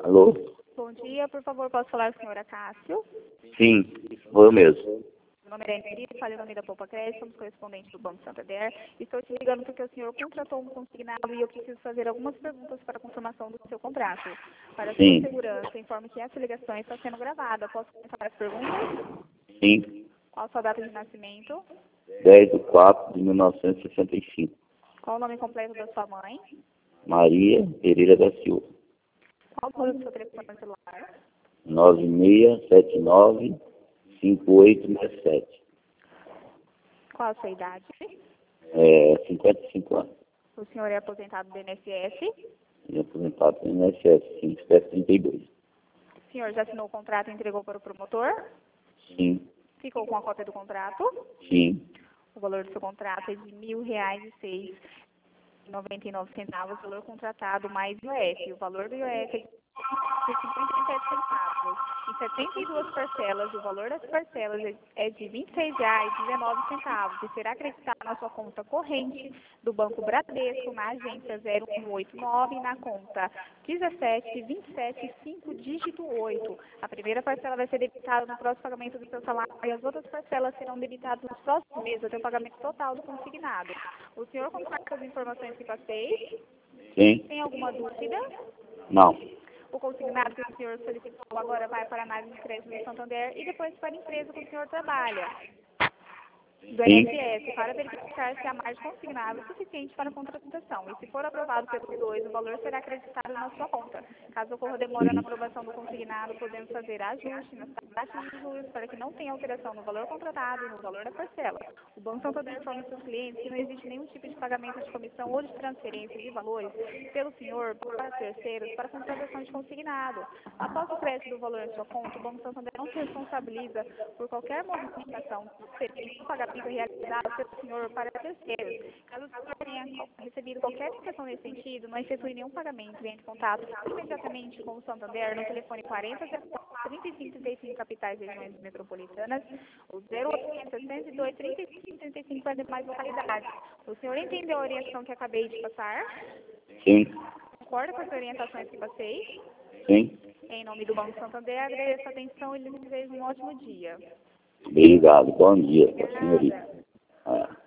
Alô? Bom dia, por favor, posso falar com o senhor Acácio? Sim, foi eu mesmo. Meu nome é Emily, falo em nome da Poupa Crédito, somos correspondentes do Banco Santander. Estou te ligando porque o senhor contratou um consignado e eu preciso fazer algumas perguntas para a confirmação do seu contrato. Para Sim. sua segurança, informo que essa ligação está sendo gravada. Posso começar as perguntas? Sim, Qual a sua data de nascimento? 10/4/1965. Qual o nome completo da sua mãe? Maria Pereira da Silva. Qual o número do seu telefone celular? 9679-5867. Qual a sua idade? 55 anos. O senhor é aposentado do INSS? E aposentado no INSS, sim, espécie 32. O senhor já assinou o contrato e entregou para o promotor? Sim, Ficou com a cópia do contrato? sim, O valor do seu contrato é de R$ 1.006,99, o valor contratado mais IOF. O valor do IOF é de 57 centavos. Em 72 parcelas, o valor das parcelas é de R$ 26,19 e será acreditado na sua conta corrente do Banco Bradesco, na agência 0189, na conta 1727 dígito 8. A primeira parcela vai ser debitada no próximo pagamento do seu salário e as outras parcelas serão debitadas nos próximos meses até o pagamento total do consignado. O senhor concorda com as informações que passei? sim, Tem alguma dúvida? não, O consignado que o senhor solicitou agora vai para a análise de crédito do Santander e depois para a empresa que o senhor trabalha, do sim, INSS, para verificar se a margem consignada é suficiente para a contratação. E se for aprovado pelos dois, o valor será acreditado na sua conta. Caso ocorra demora na sim, aprovação do consignado, podemos fazer ajuste nas taxas de juros para que não tenha alteração no valor contratado e no valor da parcela. O Banco Santander informa seus clientes que não existe nenhum tipo de pagamento de comissão ou de transferência de valores pelo senhor para terceiros para contratação de consignado. Após o crédito do valor em sua conta, o Banco Santander não se responsabiliza por qualquer movimentação de pagamento realizado pelo senhor para terceiros. Caso o senhor tenha recebido qualquer indicação nesse sentido, não efetue nenhum pagamento, entre em contato imediatamente com o Santander no telefone 40-3535 capitais e regiões metropolitanas, o 0800-602-3535 para demais localidades. O senhor entendeu a orientação que acabei de passar? sim, Concorda com as orientações que passei? sim. Em nome do Banco Santander, agradeço a atenção e lhe desejo um ótimo dia. Obrigado, bom dia, senhorita. Obrigada.